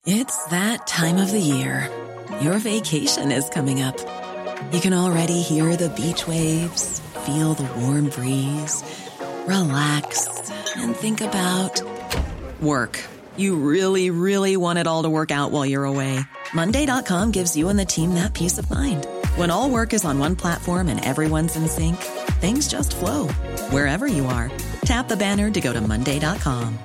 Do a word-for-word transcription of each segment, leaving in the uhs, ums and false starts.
It's that time of the year. Your vacation is coming up. You can already hear the beach waves, feel the warm breeze, relax, and think about work. You really, really want it all to work out while you're away. Monday dot com gives you and the team that peace of mind. When all work is on one platform and everyone's in sync, things just flow. Wherever you are, tap the banner to go to Monday dot com.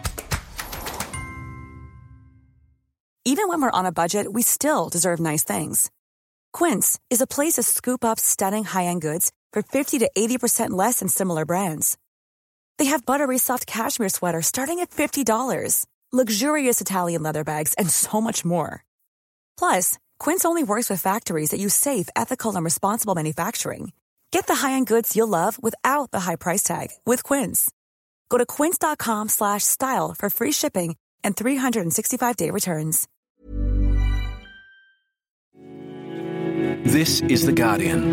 Even when we're on a budget, we still deserve nice things. Quince is a place to scoop up stunning high-end goods for fifty to eighty percent less than similar brands. They have buttery soft cashmere sweaters starting at fifty dollars, luxurious Italian leather bags, and so much more. Plus, Quince only works with factories that use safe, ethical, and responsible manufacturing. Get the high-end goods you'll love without the high price tag with Quince. Go to quince dot com slash style for free shipping and three sixty-five day returns. This is The Guardian.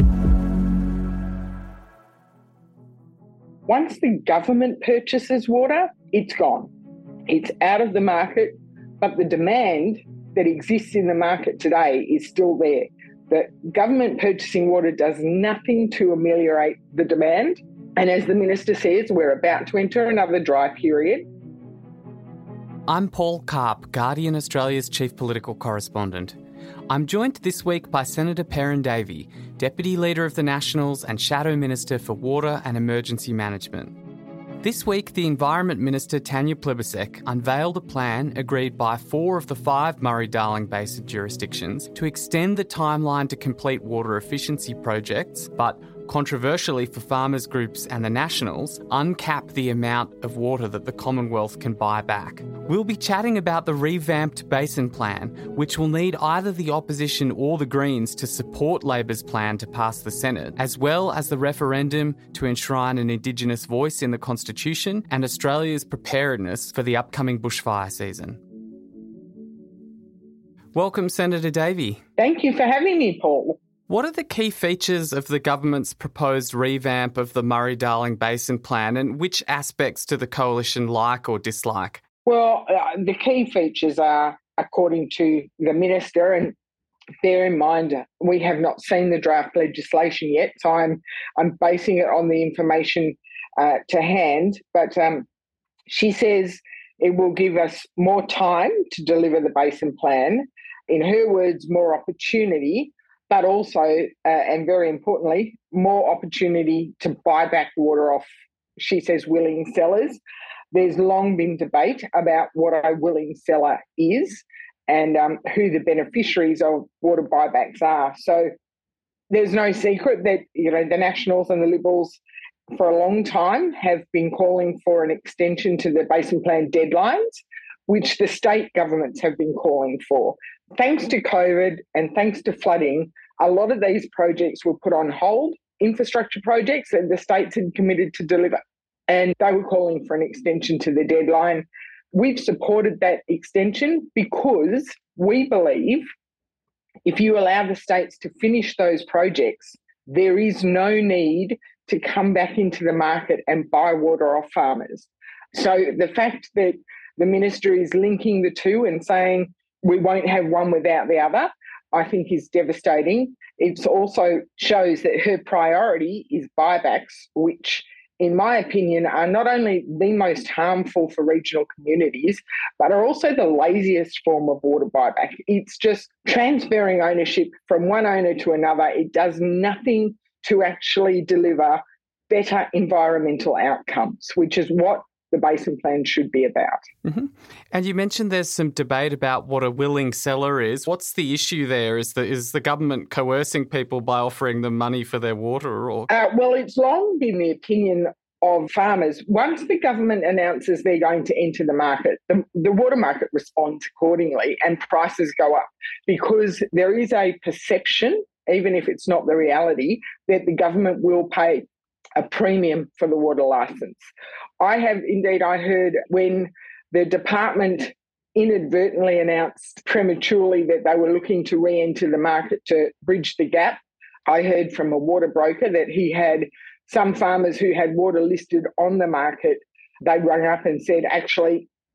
Once the government purchases water, it's gone. It's out of the market, but the demand that exists in the market today is still there. The government purchasing water does nothing to ameliorate the demand. And as the Minister says, we're about to enter another dry period. I'm Paul Karp, Guardian Australia's Chief Political Correspondent. I'm joined this week by Senator Perrin Davey, Deputy Leader of the Nationals and Shadow Minister for Water and Emergency Management. This week, the Environment Minister Tanya Plibersek unveiled a plan agreed by four of the five Murray-Darling Basin jurisdictions to extend the timeline to complete water efficiency projects, but controversially for farmers groups and the Nationals, uncap the amount of water that the Commonwealth can buy back. We'll be chatting about the revamped Basin Plan, which will need either the opposition or the Greens to support Labor's plan to pass the Senate, as well as the referendum to enshrine an Indigenous voice in the Constitution and Australia's preparedness for the upcoming bushfire season. Welcome, Senator Davey. Thank you for having me, Paul. What are the key features of the government's proposed revamp of the Murray-Darling Basin Plan, and which aspects do the coalition like or dislike? Well, uh, the key features are, according to the Minister, and bear in mind, we have not seen the draft legislation yet, so I'm, I'm basing it on the information uh, to hand, but um, she says it will give us more time to deliver the Basin Plan. In her words, more opportunity, but also, uh, and very importantly, more opportunity to buy back water off, she says, willing sellers. There's long been debate about what a willing seller is and um, who the beneficiaries of water buybacks are. So there's no secret that, you know, the Nationals and the Liberals for a long time have been calling for an extension to the Basin Plan deadlines, which the state governments have been calling for. Thanks to COVID and thanks to flooding, a lot of these projects were put on hold, infrastructure projects that the states had committed to deliver, and they were calling for an extension to the deadline. We've supported that extension because we believe if you allow the states to finish those projects, there is no need to come back into the market and buy water off farmers. So the fact that the Minister is linking the two and saying we won't have one without the other, I think is devastating. It also shows that her priority is buybacks, which in my opinion are not only the most harmful for regional communities, but are also the laziest form of water buyback. It's just transferring ownership from one owner to another. It does nothing to actually deliver better environmental outcomes, which is what the Basin Plan should be about. Mm-hmm. And you mentioned there's some debate about what a willing seller is. What's the issue there? Is the, is the government coercing people by offering them money for their water? Or uh, Well, it's long been the opinion of farmers. Once the government announces they're going to enter the market, the, the water market responds accordingly and prices go up because there is a perception, even if it's not the reality, that the government will pay a premium for the water licence. I have indeed, I heard when the department inadvertently announced prematurely that they were looking to re-enter the market to bridge the gap. I heard from a water broker that he had some farmers who had water listed on the market. They rang up and said, actually,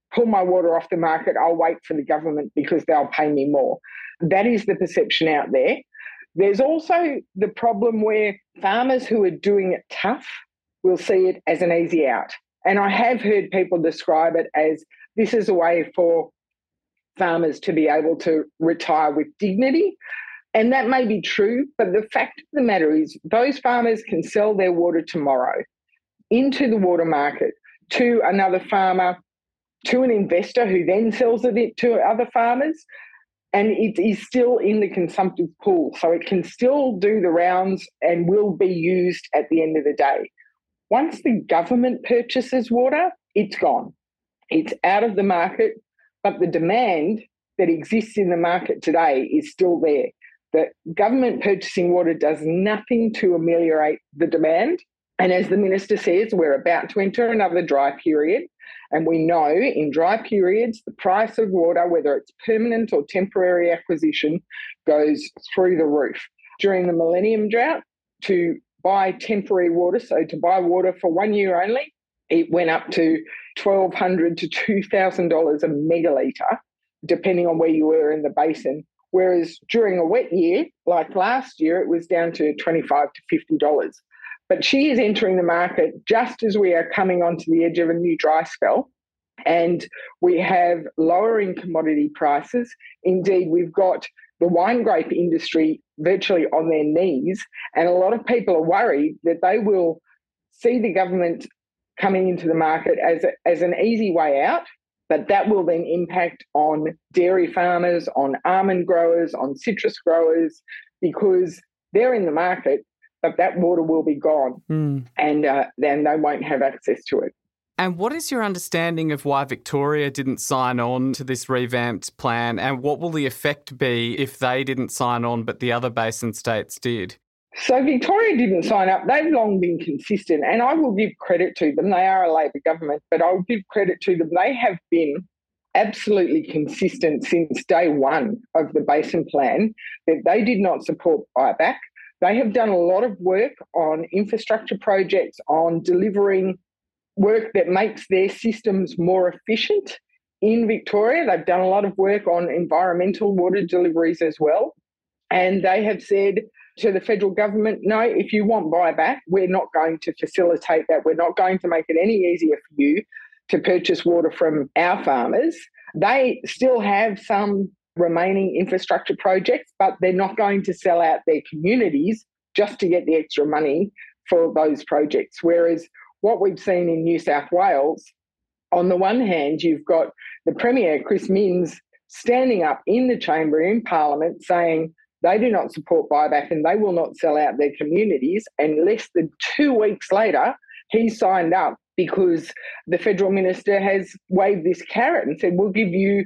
pull my water off the market, I'll wait for the government because they'll pay me more. That is the perception out there. There's also the problem where farmers who are doing it tough will see it as an easy out. And I have heard people describe it as this is a way for farmers to be able to retire with dignity. And that may be true, but the fact of the matter is those farmers can sell their water tomorrow into the water market to another farmer, to an investor who then sells it to other farmers, and it is still in the consumptive pool. So it can still do the rounds and will be used at the end of the day. Once the government purchases water, it's gone. It's out of the market, but the demand that exists in the market today is still there. The government purchasing water does nothing to ameliorate the demand. And as the Minister says, we're about to enter another dry period. And we know in dry periods, the price of water, whether it's permanent or temporary acquisition, goes through the roof. During the Millennium Drought, to buy temporary water, so to buy water for one year only, it went up to twelve hundred dollars to two thousand dollars a megalitre, depending on where you were in the basin. Whereas during a wet year, like last year, it was down to twenty-five dollars to fifty dollars. But she is entering the market just as we are coming onto the edge of a new dry spell, and we have lowering commodity prices. Indeed, we've got the wine grape industry virtually on their knees, and a lot of people are worried that they will see the government coming into the market as, a, as an easy way out, but that will then impact on dairy farmers, on almond growers, on citrus growers, because they're in the market, but that water will be gone, mm. and uh, then they won't have access to it. And what is your understanding of why Victoria didn't sign on to this revamped plan, and what will the effect be if they didn't sign on but the other basin states did? So Victoria didn't sign up. They've long been consistent, and I will give credit to them. They are a Labor government, but I'll give credit to them. They have been absolutely consistent since day one of the basin plan that they did not support buyback. They have done a lot of work on infrastructure projects, on delivering work that makes their systems more efficient in Victoria. They've done a lot of work on environmental water deliveries as well. And they have said to the federal government, no, if you want buyback, we're not going to facilitate that. We're not going to make it any easier for you to purchase water from our farmers. They still have some remaining infrastructure projects, but they're not going to sell out their communities just to get the extra money for those projects. Whereas what we've seen in New South Wales, on the one hand, you've got the Premier, Chris Minns, standing up in the chamber in Parliament saying they do not support buyback and they will not sell out their communities. And less than two weeks later, he signed up because the federal minister has waved this carrot and said, we'll give you,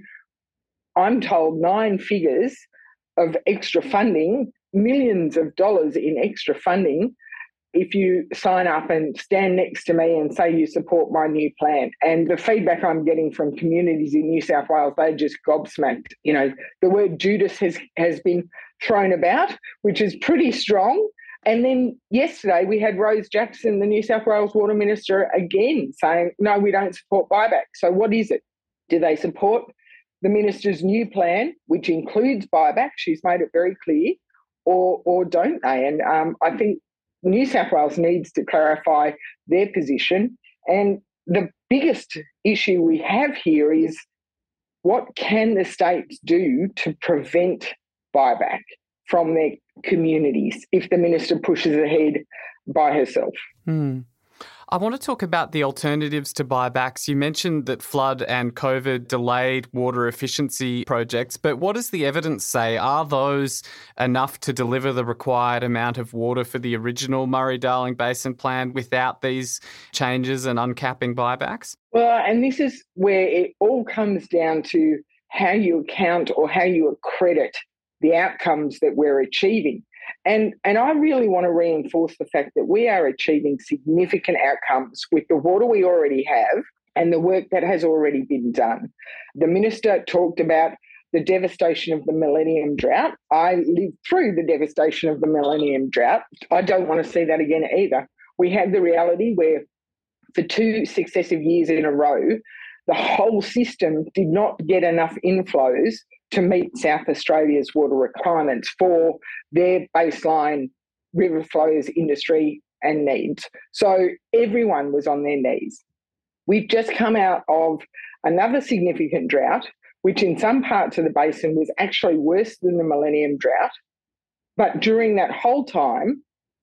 I'm told, nine figures of extra funding, millions of dollars in extra funding, if you sign up and stand next to me and say you support my new plan. And the feedback I'm getting from communities in New South Wales, they're just gobsmacked. You know, the word Judas has, has been thrown about, which is pretty strong. And then yesterday we had Rose Jackson, the New South Wales Water Minister, again saying, no, we don't support buyback. So what is it? Do they support the minister's new plan, which includes buyback? She's made it very clear. Or, or don't they? And um, I think New South Wales needs to clarify their position. And the biggest issue we have here is what can the states do to prevent buyback from their communities if the minister pushes ahead by herself? Hmm. I want to talk about the alternatives to buybacks. You mentioned that flood and COVID delayed water efficiency projects, but what does the evidence say? Are those enough to deliver the required amount of water for the original Murray-Darling Basin plan without these changes and uncapping buybacks? Well, and this is where it all comes down to how you account or how you accredit the outcomes that we're achieving. And, and I really want to reinforce the fact that we are achieving significant outcomes with the water we already have and the work that has already been done. The minister talked about the devastation of the Millennium Drought. I lived through the devastation of the Millennium Drought. I don't want to see that again either. We had the reality where for two successive years in a row, the whole system did not get enough inflows to meet South Australia's water requirements for their baseline river flows, industry and needs. So everyone was on their knees. We've just come out of another significant drought, which in some parts of the basin was actually worse than the Millennium Drought. But during that whole time,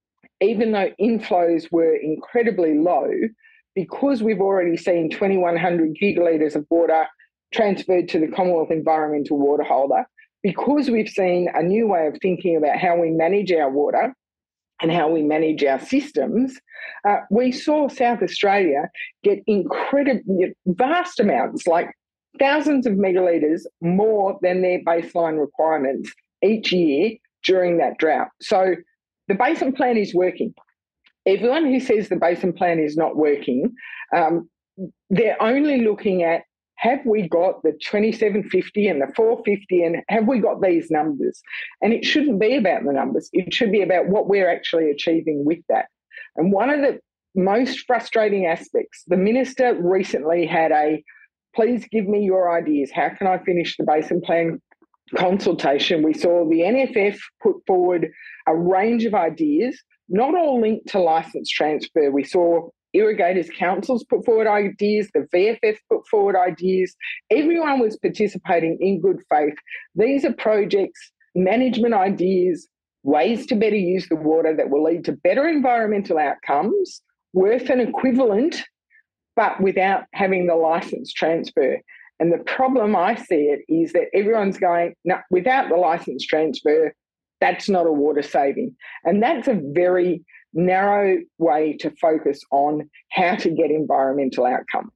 even though inflows were incredibly low, because we've already seen twenty-one hundred gigalitres of water transferred to the Commonwealth Environmental Water Holder, because we've seen a new way of thinking about how we manage our water and how we manage our systems, uh, we saw South Australia get incredible, vast amounts, like thousands of megalitres more than their baseline requirements each year during that drought. So the Basin Plan is working. Everyone who says the Basin Plan is not working, um, they're only looking at, have we got the twenty-seven fifty and the four fifty, and have we got these numbers? And it shouldn't be about the numbers. It should be about what we're actually achieving with that. And one of the most frustrating aspects, the minister recently had a, please give me your ideas. How can I finish the Basin Plan consultation? We saw the N F F put forward a range of ideas, not all linked to licence transfer. We saw Irrigators Councils put forward ideas, the V F F put forward ideas. Everyone was participating in good faith. These are projects, management ideas, ways to better use the water that will lead to better environmental outcomes, worth an equivalent, but without having the licence transfer. And the problem I see it is that everyone's going, no, without the licence transfer, that's not a water saving. And that's a very narrow way to focus on how to get environmental outcomes.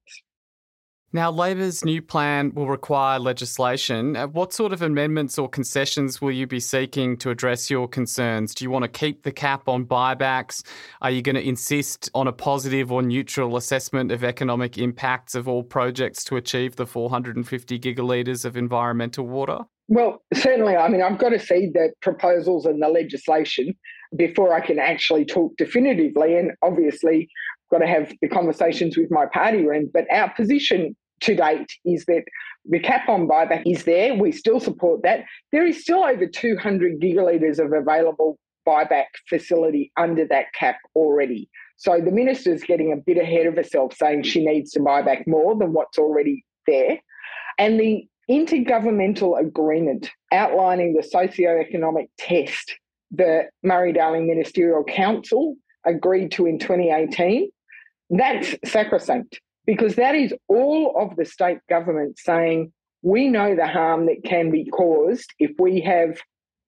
Now, Labor's new plan will require legislation. Uh, What sort of amendments or concessions will you be seeking to address your concerns? Do you want to keep the cap on buybacks? Are you going to insist on a positive or neutral assessment of economic impacts of all projects to achieve the four hundred fifty gigalitres of environmental water? Well, certainly. I mean, I've got to see the proposals and the legislation before I can actually talk definitively. And obviously, I've got to have the conversations with my party room. But our position to date is that the cap on buyback is there. We still support that. There is still over two hundred gigalitres of available buyback facility under that cap already. So the minister's getting a bit ahead of herself, saying she needs to buy back more than what's already there. And the intergovernmental agreement outlining the socio-economic test the Murray-Darling Ministerial Council agreed to in twenty eighteen, that's sacrosanct, because that is all of the state government saying, we know the harm that can be caused if we have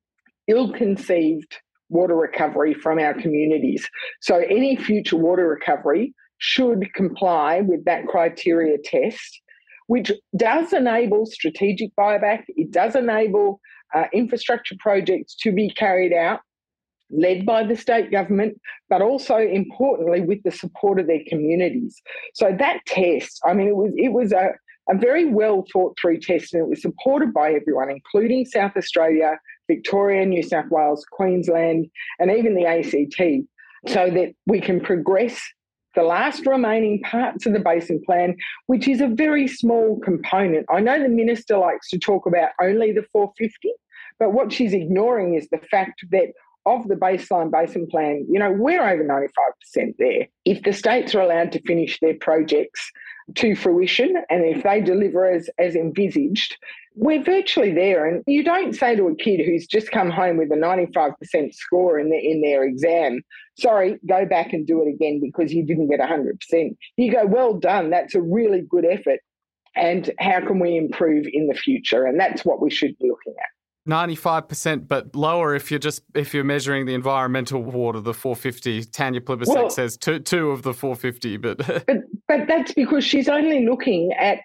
ill-conceived water recovery from our communities. So any future water recovery should comply with that criteria test, which does enable strategic buyback. It does enable uh, infrastructure projects to be carried out, led by the state government, but also importantly with the support of their communities. So that test, I mean, it was it was a, a very well thought through test, and it was supported by everyone, including South Australia, Victoria, New South Wales, Queensland, and even the A C T, so that we can progress the last remaining parts of the Basin Plan, which is a very small component. I know the minister likes to talk about only the four fifty, but what she's ignoring is the fact that of the baseline Basin Plan, you know, we're over ninety-five percent there. If the states are allowed to finish their projects to fruition, and if they deliver as, as envisaged, we're virtually there. And you don't say to a kid who's just come home with a ninety-five percent score in, the, in their exam, sorry, go back and do it again because you didn't get one hundred percent. You go, well done, that's a really good effort. And how can we improve in the future? And that's what we should be looking at. ninety-five percent, but lower if you're just if you're measuring the environmental water, the four fifty. Tanya Plibersek well, says two two of the four fifty, but but but that's because she's only looking at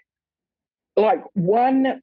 like one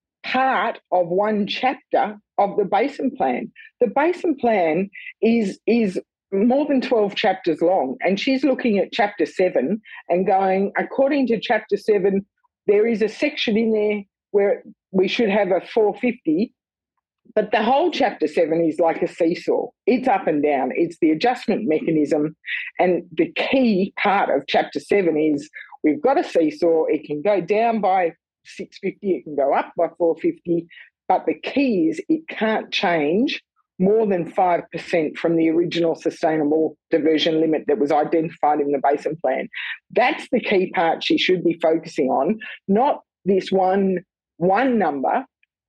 part of one chapter of the Basin Plan. The Basin Plan is is more than twelve chapters long, and she's looking at chapter seven and going, according to chapter seven, there is a section in there where we should have a four fifty. But the whole chapter seven is like a seesaw. It's up and down. It's the adjustment mechanism. And the key part of chapter seven is we've got a seesaw. It can go down by six fifty, it can go up by four fifty, but the key is it can't change more than five percent from the original sustainable diversion limit that was identified in the Basin Plan. That's the key part she should be focusing on, not this one, one number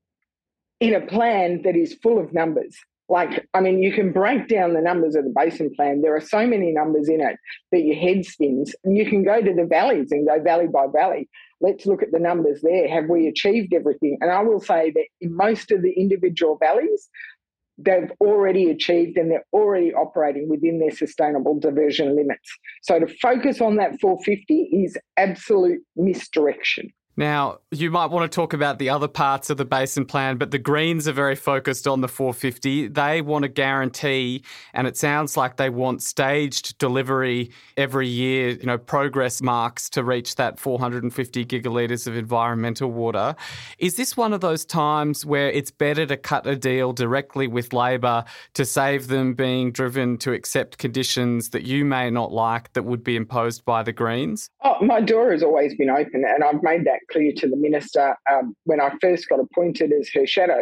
in a plan that is full of numbers. Like, I mean, you can break down the numbers of the Basin Plan. There are so many numbers in it that your head spins. You can go to the valleys and go valley by valley. Let's look at the numbers there. Have we achieved everything? And I will say that in most of the individual valleys, they've already achieved and they're already operating within their sustainable diversion limits. So to focus on that four fifty is absolute misdirection. Now, you might want to talk about the other parts of the Basin Plan, but the Greens are very focused on the four fifty. They want a guarantee, and it sounds like they want staged delivery every year, you know, progress marks to reach that four hundred fifty gigalitres of environmental water. Is this one of those times where it's better to cut a deal directly with Labor to save them being driven to accept conditions that you may not like that would be imposed by the Greens? Oh, my door has always been open, and I've made that clear to the minister um, when I first got appointed as her shadow.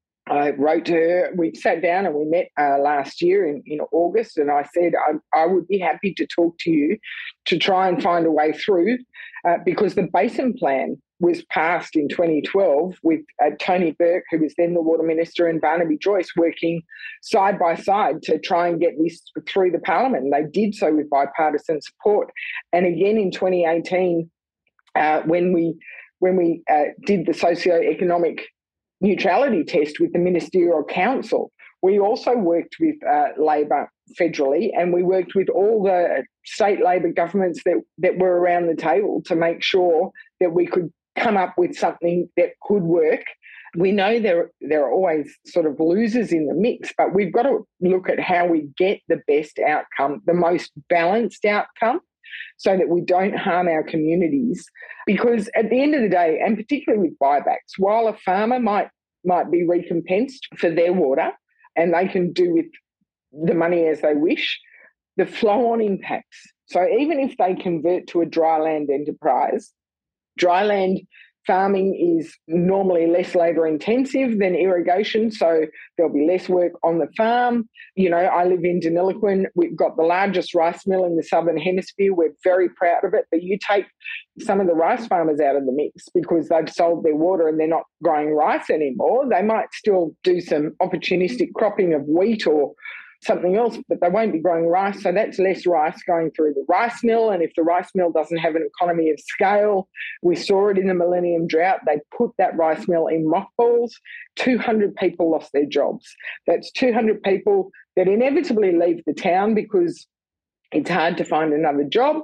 I wrote to her, we sat down and we met uh, last year in, in August, and I said I, I would be happy to talk to you to try and find a way through uh, because the Basin Plan was passed in twenty twelve with uh, Tony Burke, who was then the Water Minister, and Barnaby Joyce working side by side to try and get this through the Parliament. And they did so with bipartisan support. And again in twenty eighteen, uh, when we when we uh, did the socio-economic neutrality test with the Ministerial Council, we also worked with uh, Labor federally, and we worked with all the state Labor governments that, that were around the table to make sure that we could come up with something that could work. We know there, there are always sort of losers in the mix, but we've got to look at how we get the best outcome, the most balanced outcome, so that we don't harm our communities. Because at the end of the day, and particularly with buybacks, while a farmer might might be recompensed for their water and they can do with the money as they wish, the flow-on impacts. So even if they convert to a dry land enterprise, dry land farming is normally less labour intensive than irrigation, so there'll be less work on the farm. You know, I live in Deniliquin. We've got the largest rice mill in the Southern Hemisphere. We're very proud of it, but you take some of the rice farmers out of the mix because they've sold their water and they're not growing rice anymore. They might still do some opportunistic cropping of wheat or something else, but they won't be growing rice. So that's less rice going through the rice mill. And if the rice mill doesn't have an economy of scale, we saw it in the Millennium Drought. They put that rice mill in mothballs. two hundred people lost their jobs. That's two hundred people that inevitably leave the town because it's hard to find another job.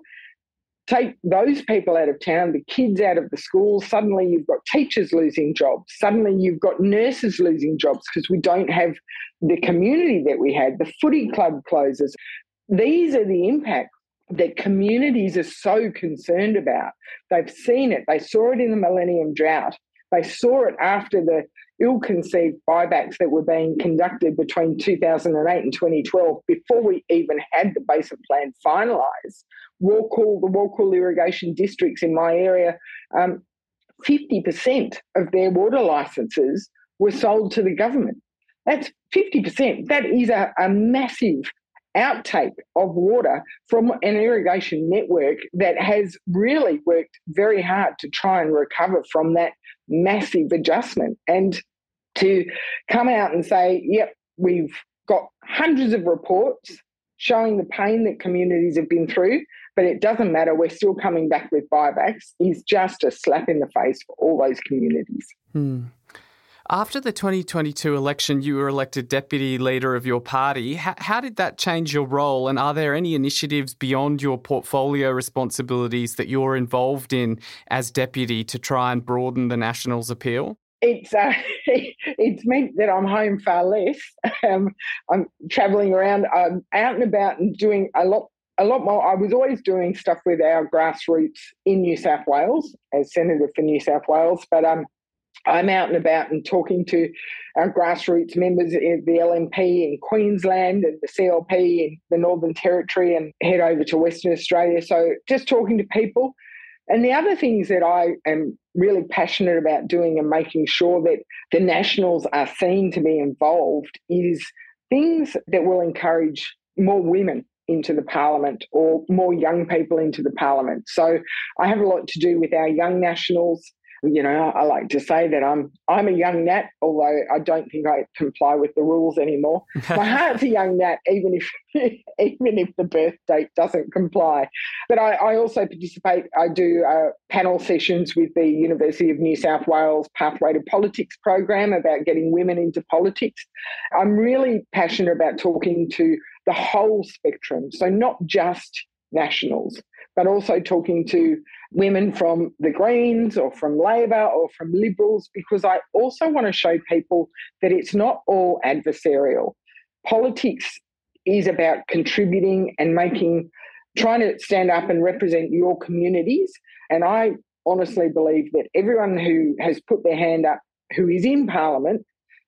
Take those people out of town, the kids out of the schools, suddenly you've got teachers losing jobs. Suddenly you've got nurses losing jobs because we don't have the community that we had. The footy club closes. These are the impacts that communities are so concerned about. They've seen it. They saw it in the Millennium Drought. They saw it after the ill-conceived buybacks that were being conducted between two thousand eight and twenty twelve, before we even had the Basin Plan finalised. Walcool, the Walcool irrigation districts in my area, um, fifty percent of their water licences were sold to the government. That's fifty percent. That is a, a massive outtake of water from an irrigation network that has really worked very hard to try and recover from that massive adjustment. And to come out and say, yep, we've got hundreds of reports showing the pain that communities have been through, but it doesn't matter, we're still coming back with buybacks, is just a slap in the face for all those communities. Hmm. After the twenty twenty-two election, you were elected deputy leader of your party. How, how did that change your role, and are there any initiatives beyond your portfolio responsibilities that you're involved in as deputy to try and broaden the Nationals' appeal? It's uh, it's meant that I'm home far less. Um, I'm travelling around, I'm out and about and doing a lot A lot more. I was always doing stuff with our grassroots in New South Wales as Senator for New South Wales, but um, I'm out and about and talking to our grassroots members in the L N P in Queensland and the C L P in the Northern Territory, and head over to Western Australia. So just talking to people, And the other things that I am really passionate about doing and making sure that the Nationals are seen to be involved is things that will encourage more women into the parliament or more young people into the parliament. So I have a lot to do with our young Nationals. You know, I like to say that I'm I'm a young Nat, although I don't think I comply with the rules anymore. My heart's a young Nat, even if even if the birth date doesn't comply. But I, I also participate. I do uh, panel sessions with the University of New South Wales Pathway to Politics program about getting women into politics. I'm really passionate about talking to the whole spectrum, so not just Nationals, but also talking to women from the Greens or from Labor or from Liberals, because I also want to show people that it's not all adversarial. Politics is about contributing and making, trying to stand up and represent your communities. And I honestly believe that everyone who has put their hand up, who is in Parliament,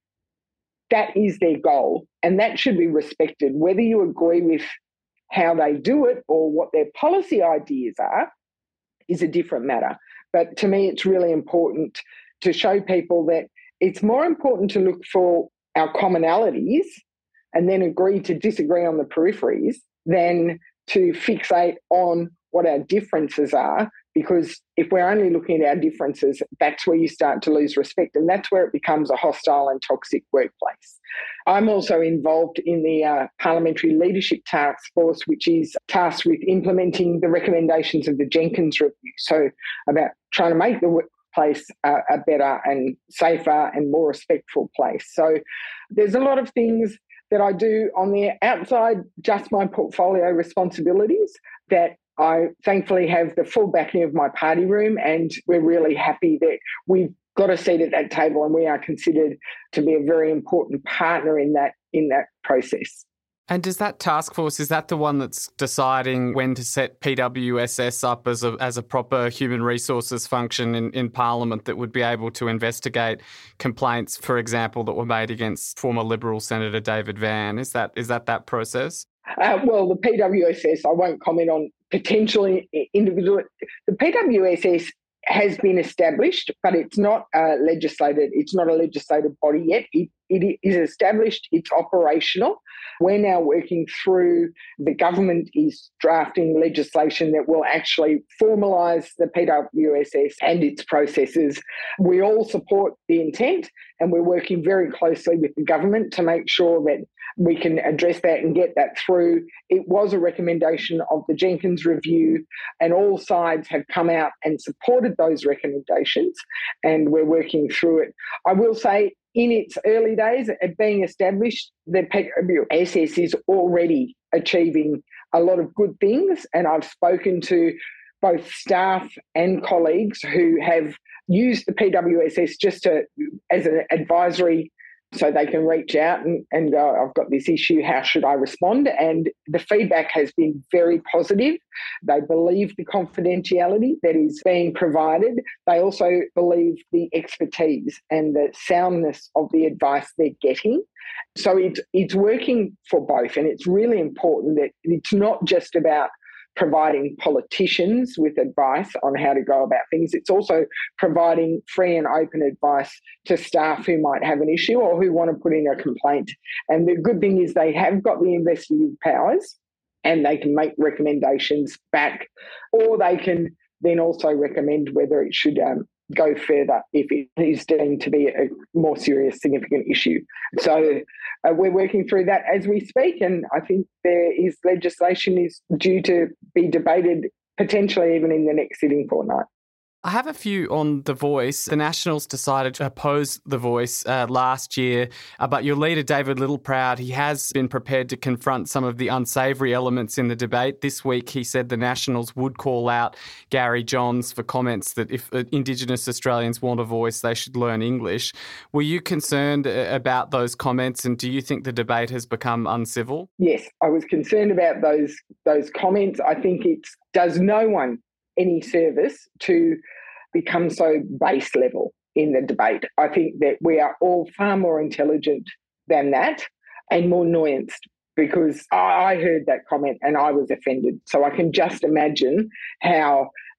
that is their goal, and that should be respected, whether you agree with how they do it or what their policy ideas are is a different matter. But to me, it's really important to show people that it's more important to look for our commonalities and then agree to disagree on the peripheries than to fixate on what our differences are, because if we're only looking at our differences, that's where you start to lose respect, and that's where it becomes a hostile and toxic workplace. I'm also involved in the uh, Parliamentary Leadership Task Force, which is tasked with implementing the recommendations of the Jenkins Review, so about trying to make the workplace uh, a better and safer and more respectful place. So there's a lot of things that I do on the outside, just my portfolio responsibilities, that I thankfully have the full backing of my party room, and we're really happy that we've got a seat at that table and we are considered to be a very important partner in that in that process. And does that task force, is that the one that's deciding when to set P W S S up as a as a proper human resources function in, in Parliament that would be able to investigate complaints, for example, that were made against former Liberal Senator David Van? Is that is that that process? Uh, well, the P W S S, I won't comment on potentially individual. The P W S S has been established, but it's not uh, legislated. It's not a legislative body yet. It, it is established. It's operational. We're now working through, the government is drafting legislation that will actually formalise the P W S S and its processes. We all support the intent, and we're working very closely with the government to make sure that we can address that and get that through. It was a recommendation of the Jenkins Review, and all sides have come out and supported those recommendations, and we're working through it. I will say, in its early days of being established, the P W S S is already achieving a lot of good things, and I've spoken to both staff and colleagues who have used the P W S S just to, as an advisory, so they can reach out and, and go, I've got this issue, how should I respond? And the feedback has been very positive. They believe the confidentiality that is being provided. They also believe the expertise and the soundness of the advice they're getting. So it's, it's working for both, and it's really important that it's not just about providing politicians with advice on how to go about things. It's also providing free and open advice to staff who might have an issue or who want to put in a complaint. And the good thing is they have got the investigative powers, and they can make recommendations back, or they can then also recommend whether it should um, go further if it is deemed to be a more serious, significant issue. So uh, we're working through that as we speak, and I think there is legislation is due to be debated potentially even in the next sitting fortnight. I have a few on The Voice. The Nationals decided to oppose The Voice uh, last year, uh, but your leader, David Littleproud, he has been prepared to confront some of the unsavoury elements in the debate. This week, he said the Nationals would call out Gary Johns for comments that if uh, Indigenous Australians want a voice, they should learn English. Were you concerned uh, about those comments, and do you think the debate has become uncivil? Yes, I was concerned about those, those comments. I think it does no one any service to become so base level in the debate. I think that we are all far more intelligent than that and more nuanced, because I heard that comment and I was offended. So I can just imagine how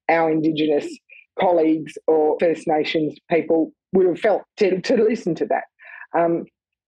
our Indigenous colleagues or First Nations people would have felt to, to listen to that. Um,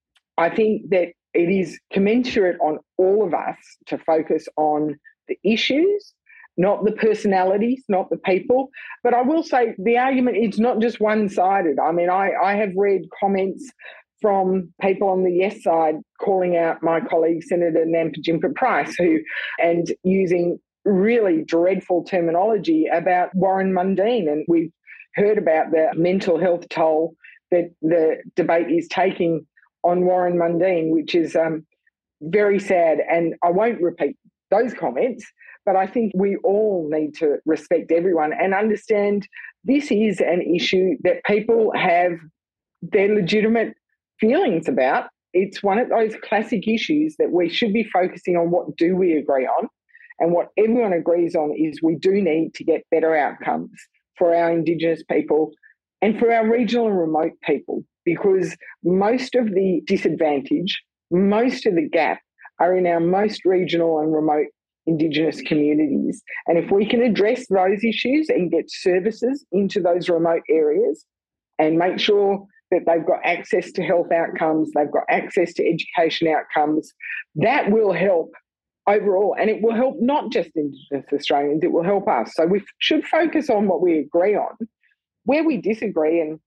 I think that it is commensurate on all of us to focus on the issues, not the personalities, not the people. But I will say the argument is not just one-sided. I mean, I, I have read comments from people on the yes side calling out my colleague, Senator Nampijinpa Price, who, and using really dreadful terminology about Warren Mundine. And we've heard about the mental health toll that the debate is taking on Warren Mundine, which is um, very sad. And I won't repeat those comments, but I think we all need to respect everyone and understand this is an issue that people have their legitimate feelings about. It's one of those classic issues that we should be focusing on what do we agree on. And what everyone agrees on is we do need to get better outcomes for our Indigenous people and for our regional and remote people, because most of the disadvantage, most of the gap are in our most regional and remote Indigenous communities. And if we can address those issues and get services into those remote areas and make sure that they've got access to health outcomes, they've got access to education outcomes, that will help overall. And it will help not just Indigenous Australians, it will help us. So we should focus on what we agree on. Where we disagree, and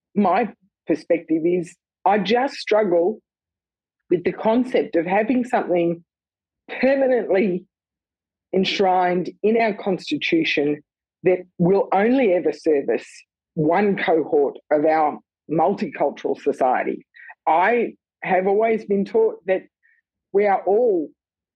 my perspective is, I just struggle with the concept of having something permanently enshrined in our Constitution that will only ever service one cohort of our multicultural society. I have always been taught that we are all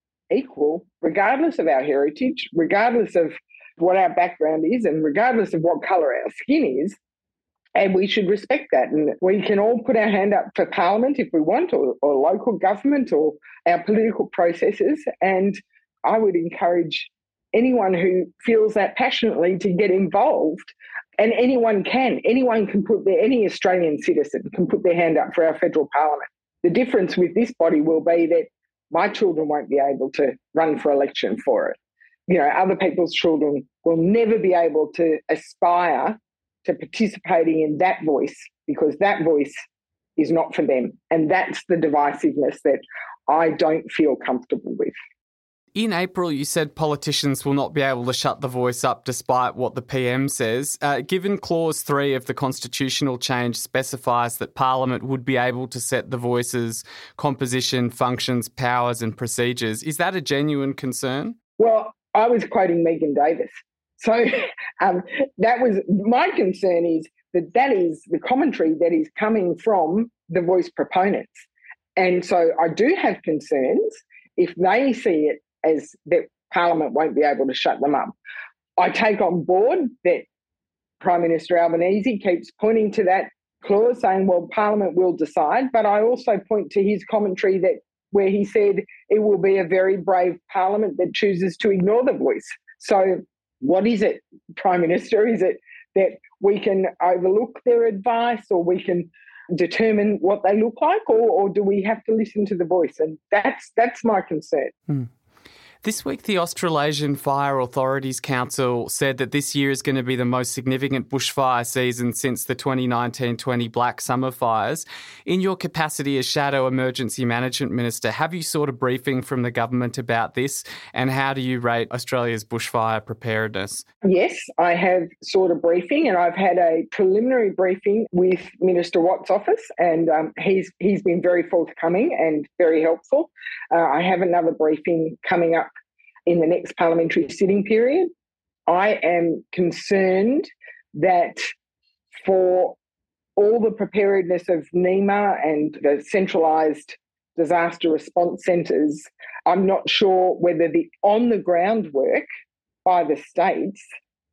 equal, regardless of our heritage, regardless of what our background is, and regardless of what colour our skin is. And we should respect that. And we can all put our hand up for Parliament if we want, or, or local government, or our political processes. And I would encourage anyone who feels that passionately to get involved. And anyone can. Anyone can put their, any Australian citizen can put their hand up for our federal parliament. The difference with this body will be that my children won't be able to run for election for it. You know, other people's children will never be able to aspire to participating in that voice, because that voice is not for them. And that's the divisiveness that I don't feel comfortable with. In April, you said politicians will not be able to shut the voice up despite what the P M says. Uh, given Clause three of the constitutional change specifies that Parliament would be able to set the voice's composition, functions, powers and procedures, is that a genuine concern? Well, I was quoting Megan Davis. So um, that was my concern, is that that is the commentary that is coming from the voice proponents. And so I do have concerns if they see it as that Parliament won't be able to shut them up. I take on board that Prime Minister Albanese keeps pointing to that clause saying, well, Parliament will decide, but I also point to his commentary that where he said it will be a very brave Parliament that chooses to ignore the voice. So what is it, Prime Minister? Is it that we can overlook their advice, or we can determine what they look like, or, or do we have to listen to the voice? And that's that's my concern. Hmm. This week, the Australasian Fire Authorities Council said that this year is going to be the most significant bushfire season since the twenty nineteen twenty Black Summer fires. In your capacity as Shadow Emergency Management Minister, have you sought a briefing from the government about this, and how do you rate Australia's bushfire preparedness? Yes, I have sought a briefing, and I've had a preliminary briefing with Minister Watt's office, and um, he's he's been very forthcoming and very helpful. Uh, I have another briefing coming up in the next parliamentary sitting period. I am concerned that for all the preparedness of NEMA and the centralised disaster response centres, I'm not sure whether the on-the-ground work by the states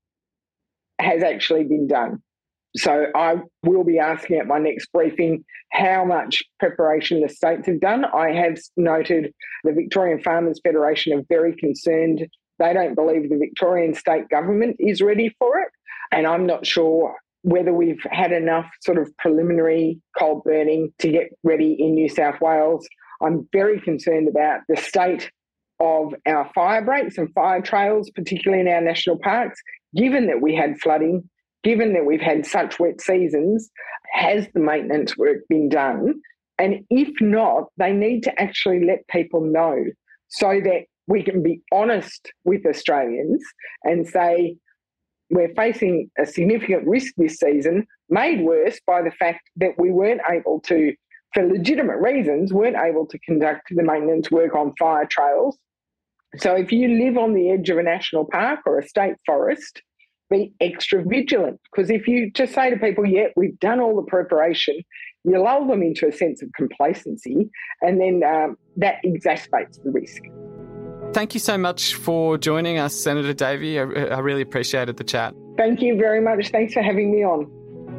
has actually been done. So I will be asking at my next briefing how much preparation the states have done. I have noted the Victorian Farmers Federation are very concerned. They don't believe the Victorian state government is ready for it. And I'm not sure whether we've had enough sort of preliminary coal burning to get ready in New South Wales. I'm very concerned about the state of our fire breaks and fire trails, particularly in our national parks, given that we had flooding, given that we've had such wet seasons, has the maintenance work been done? And if not, they need to actually let people know so that we can be honest with Australians and say we're facing a significant risk this season, made worse by the fact that we weren't able to, for legitimate reasons, weren't able to conduct the maintenance work on fire trails. So if you live on the edge of a national park or a state forest, be extra vigilant, because if you just say to people, yeah, we've done all the preparation, you lull them into a sense of complacency, and then um, that exacerbates the risk. Thank you so much for joining us, Senator Davey. I, I really appreciated the chat. Thank you very much. Thanks for having me on.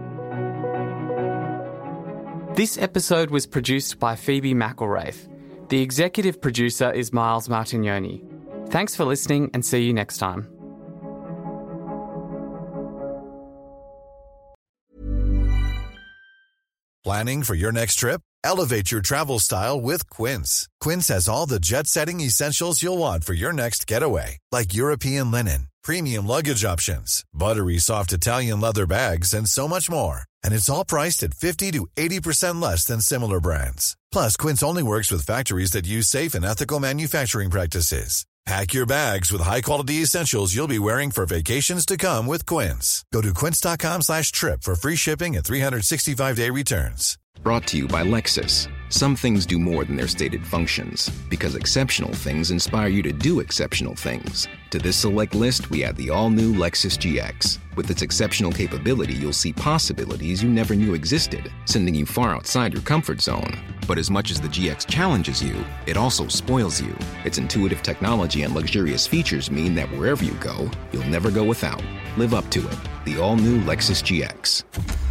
This episode was produced by Phoebe McElraith. The executive producer is Miles Martignoni. Thanks for listening, and see you next time. Planning for your next trip? Elevate your travel style with Quince. Quince has all the jet-setting essentials you'll want for your next getaway, like European linen, premium luggage options, buttery soft Italian leather bags, and so much more. And it's all priced at fifty to eighty percent less than similar brands. Plus, Quince only works with factories that use safe and ethical manufacturing practices. Pack your bags with high-quality essentials you'll be wearing for vacations to come with Quince. Go to quince.com slash trip for free shipping and three sixty-five day returns. Brought to you by Lexus. Some things do more than their stated functions, because exceptional things inspire you to do exceptional things. To this select list, we add the all-new Lexus G X. With its exceptional capability, you'll see possibilities you never knew existed, sending you far outside your comfort zone. But as much as the G X challenges you, it also spoils you. Its intuitive technology and luxurious features mean that wherever you go, you'll never go without. Live up to it. The all-new Lexus G X.